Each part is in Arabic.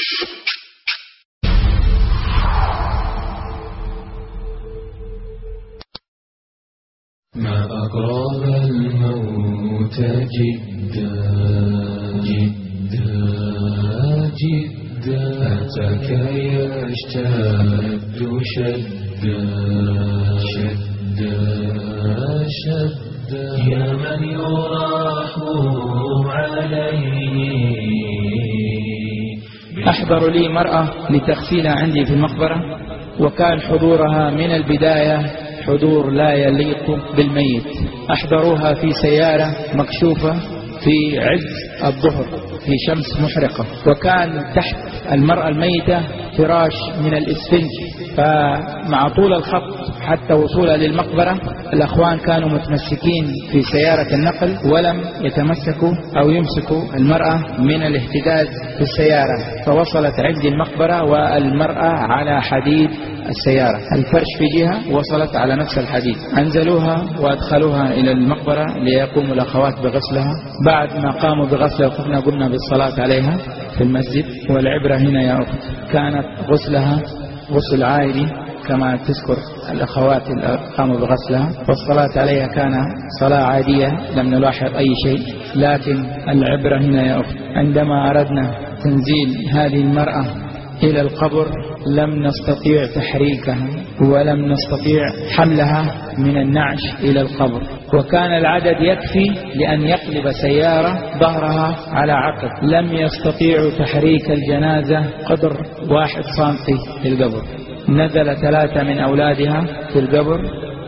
ما أقرب الموت جدا جدا جدا أتاك يشتد شدا شدا شدا يا من يراح عليه. أحضر لي مرأة لتغسيلها عندي في المقبرة، وكان حضورها من البداية حضور لا يليق بالميت. أحضروها في سيارة مكشوفة في عز الظهر في شمس محرقة، وكان تحت المرأة الميتة فراش من الإسفنج، فمع طول الخط حتى وصولها للمقبرة الأخوان كانوا متمسكين في سيارة النقل ولم يتمسكوا أو يمسكوا المرأة من الاهتداز في السيارة، فوصلت عندي المقبرة والمرأة على حديد السيارة، الفرش في جهة وصلت على نفس الحديد. أنزلوها وأدخلوها إلى المقبرة ليقوموا الأخوات بغسلها. بعد ما قاموا بغسلها قمنا بالصلاة عليها في المسجد. والعبرة هنا يا أخت كانت غسلها غسل عائلي كما تذكر الأخوات اللي قاموا بغسلها، والصلاة عليها كان صلاة عادية لم نلاحظ أي شيء. لكن العبرة هنا يا أخت عندما أردنا تنزيل هذه المرأة إلى القبر لم نستطيع تحريكها ولم نستطيع حملها من النعش إلى القبر، وكان العدد يكفي لأن يقلب سيارة ظهرها على عقب. لم يستطيعوا تحريك الجنازة قدر 1 سنتي في القبر. نزل 3 من أولادها في القبر،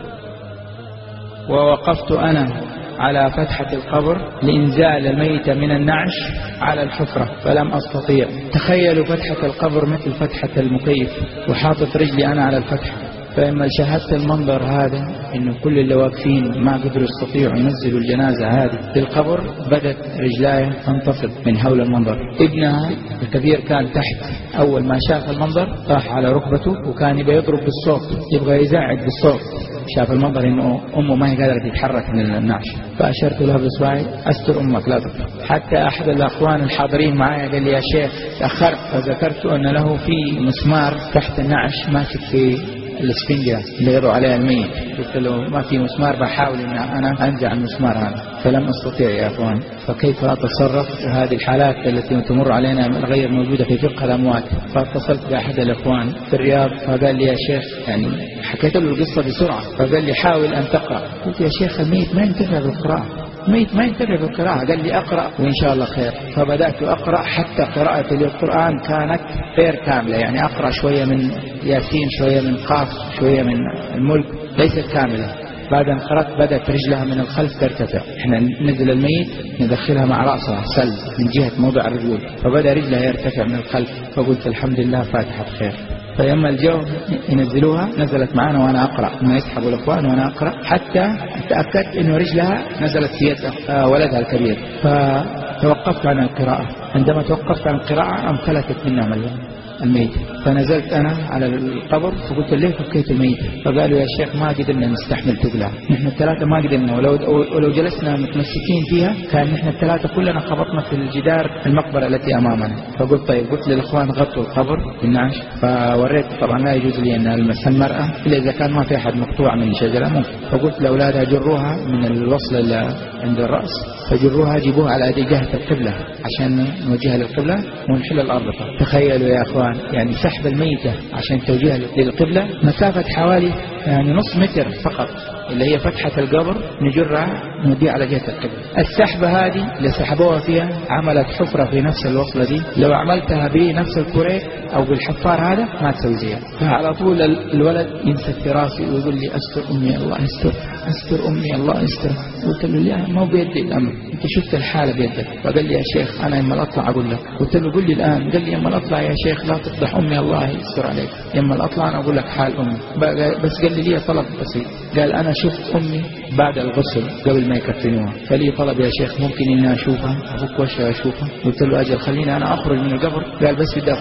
ووقفت أنا على فتحة القبر لإنزال الميت من النعش على الحفرة فلم أستطيع. تخيلوا فتحة القبر مثل فتحة المكيف وحاطط رجلي أنا على الفتحة. فلما شاهدت المنظر هذا إنه كل اللي واقفين ما قدروا يستطيعوا ينزلوا الجنازة هذه للقبر، بدت رجلاي تنتفض من حول المنظر. ابنها الكبير كان تحت، أول ما شاف المنظر طاح على ركبته وكان يبغى يضرب بالصوت، يبغى يزعج بالصوت. شاف المنظر إنه أمه ما هي قادرة تتحرك من النعش، فأشرت له بإصبعي أستر أمك لا تطلع. حتى أحد الأخوان الحاضرين معايا قال لي يا شيخ تأخرت، فذكرت أن له في مسمار تحت النعش ماسك في الاسفنجة اللي يضع عليها الميت. قلت له ما في مسمار، بحاول ان انا انزع المسمار هذا، فلم استطيع يا اخوان. فكيف اتصرف في هذه الحالات التي تمر علينا غير موجودة في فقه الاموات؟ فاتصلت باحد الاخوان في الرياض فقال لي يا شيخ، يعني حكيت له القصة بسرعة، فقال لي حاول ان تقرأ. قلت يا شيخ الميت ما ينتفع بالقراءة، ميت ما ينتبه بالقراءة. قال لي أقرأ وإن شاء الله خير. فبدأت أقرأ حتى قراءة للقرآن كانت غير كاملة، يعني أقرأ شوية من ياسين، شوية من قاف، شوية من الملك، ليست كاملة. بعد أن قرأت بدأت رجلها من الخلف ترتفع. إحنا ننزل الميت ندخلها مع رأسها سل من جهة موضع الرجول، فبدأ رجلها يرتفع من الخلف. فقلت الحمد لله فاتحة خير. فلما الجو ينزلوها نزلت معنا وأنا أقرأ، ما يسحبوا الأخوان وأنا أقرأ حتى تأكدت إنه رجلها نزلت في يد ولدها الكبير. فتوقفت عن القراءة. عندما توقفت عن القراءة انفلتت منها الميت. فنزلت أنا على القبر فقلت ليه فكيت الميت؟ فقالوا يا شيخ ما قدرنا نستحمل تقلع، نحن الثلاثة ما قدرنا، ولو جلسنا متمسكين فيها كان نحن الثلاثة كلنا خبطنا في الجدار المقبرة التي أمامنا. فقلت طيب، قلت للأخوان غطوا القبر بالنعش. فوريت طبعا لا يجوز لي أن ألمس المرأة إلا إذا كان ما في أحد مقطوع من شجرة ممكن. فقلت لأولادها جروها من الوصل اللي عند الرأس، فجروها جيبوها على جهة القبلة عشان نوجهها للقبلة ونحل الأرض. تخيلوا يا أخوان، يعني سحب الميتة عشان توجيهها للقبلة مسافة حوالي يعني نص متر فقط، اللي هي فتحة القبر نجرها نوديها على جهة القبلة. السحبة هذه اللي سحبوها فيها عملت حفرة في نفس الوصلة دي، لو عملتها بنفس الكوريك أو بالحفار هذا ما تسوي زيها. فعلى طول الولد يمسك في راسي ويقول لي أستر أمي الله يستر، أستر أمي الله يستر. قلت له لا ما بيدي الأمر، أنت شفت الحالة بيدك. فقال لي يا شيخ أنا يما أطلع أقول لك. قلت له قل لي الآن. قال لي يما أطلع يا شيخ لا تفضح أمي الله يستر عليك، يما أطلع أنا أقول لك حال أمي. بس قال لي طلب بسيط، قال أنا شفت أمي بعد الغسل قبل ما يكفنوها، فلي طلب يا شيخ ممكن إني أشوفها، أفك وشها أشوفها. قلت له أجل خليني أنا أخرج من القبر. قال بس بدي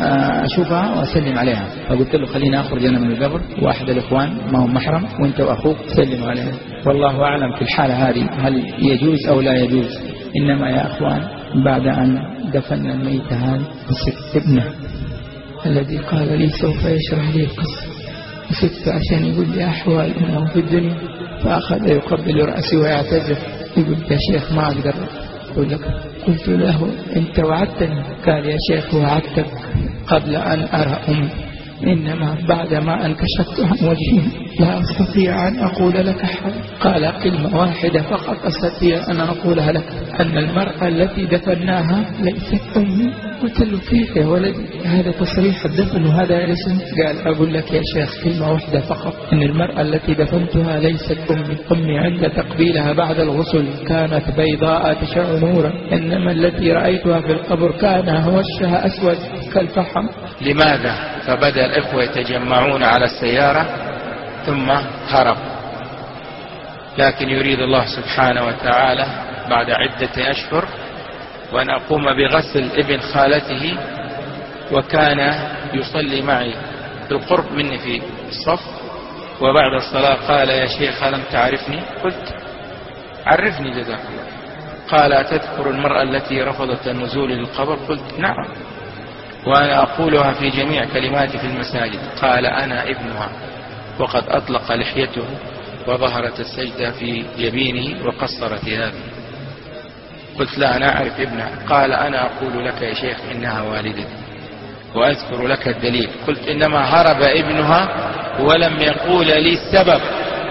أشوفها وأسلم عليها. فقلت له خليني أخرج أنا من القبر وأحد الإخوان ما هم محرم وأنت وأخوك سلموا عليها. والله أعلم في الحالة هذه هل يجوز أو لا يجوز. إنما يا أخوان بعد أن دفن الميت هذا مسكت ابنه الذي قال لي سوف يشرح لي القصة، مسكت عشان يقول لي أحوال أنه في الدنيا، فأخذ يقبل رأسي ويعتذر يقول يا شيخ ما أقدر أقول لك. قلت له أنت وعدتني. قال يا شيخ وعدتك قبل أن أرى أمي، إنما بعدما أن كشفت عن وجهي لا أستطيع أن أقول لك حاجة. قال كلمة واحدة فقط أستطيع أن أقولها لك، أن المرأة التي دفناها ليست أمي. قلت له كيف يا ولدي هذا تصريح الدفن وهذا اسم؟ قال أقول لك يا شيخ كلمة واحدة فقط، أن المرأة التي دفنتها ليست أمي. أمي عند تقبيلها بعد الغسل كانت بيضاء تشع نورا، إنما التي رأيتها في القبر كان وشها أسود كالفحم. لماذا؟ فبدأ الإخوة يتجمعون على السيارة ثم هربوا، لكن يريد الله سبحانه وتعالى بعد عدة أشهر وأن أقوم بغسل ابن خالته، وكان يصلي معي بالقرب مني في الصف، وبعد الصلاة قال يا شيخ ألم تعرفني؟ قلت عرفني جزاك الله. قال أتذكر المرأة التي رفضت النزول للقبر؟ قلت نعم، وأنا أقولها في جميع كلماتي في المساجد. قال أنا ابنها، وقد أطلق لحيته وظهرت السجدة في يمينه وقصرت هذه. قلت لا أنا أعرف ابنها. قال أنا أقول لك يا شيخ إنها والدتي وأذكر لك الدليل. قلت إنما هرب ابنها ولم يقول لي السبب،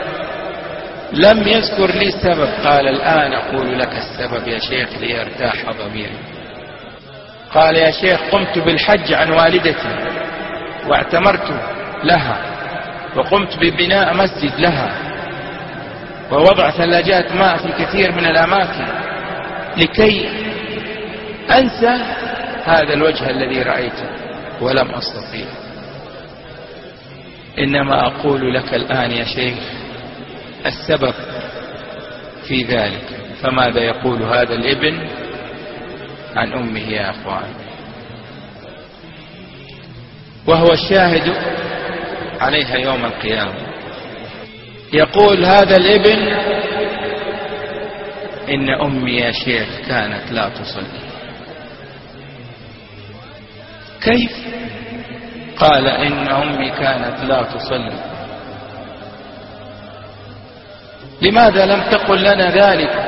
لم يذكر لي السبب. قال الآن أقول لك السبب يا شيخ ليرتاح ضميري. قال يا شيخ قمت بالحج عن والدتي واعتمرت لها، وقمت ببناء مسجد لها، ووضع ثلاجات ماء في كثير من الأماكن لكي أنسى هذا الوجه الذي رأيته، ولم أستطيع. إنما أقول لك الآن يا شيخ السبب في ذلك. فماذا يقول هذا الابن عن أمه يا أخوان؟ وهو الشاهد عليها يوم القيامة. يقول هذا الابن إن أمي يا شيخ كانت لا تصلي. كيف؟ قال إن أمي كانت لا تصلي. لماذا لم تقل لنا ذلك؟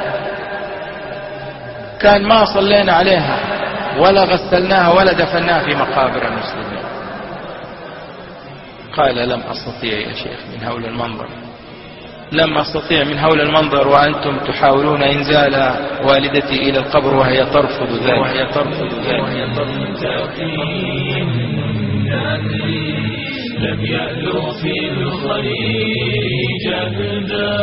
كان ما صلينا عليها ولا غسلناها ولا دفناها في مقابر المسلمين. قال لم أستطيع يا شيخ من هول المنظر، لم أستطيع من هول المنظر، وأنتم تحاولون إنزال والدتي إلى القبر وهي ترفض ذلك. لم يألو في الخير جهدا،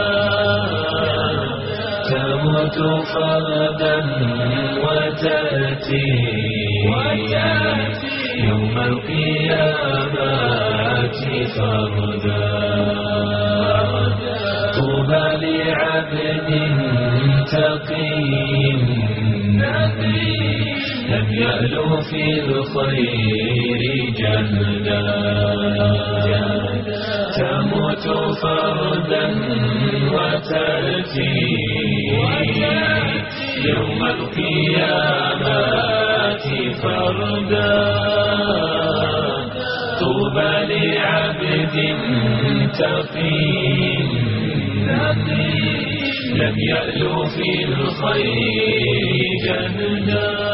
تموت فردا وتأتي يوم القيامة فردا. طوبى لعبد تقي لم يألو في الخير جهدا، تموت فردا وتأتي يوم القيامة فردا. طوبى لعبد تقي لم يألو في الخير جهدا.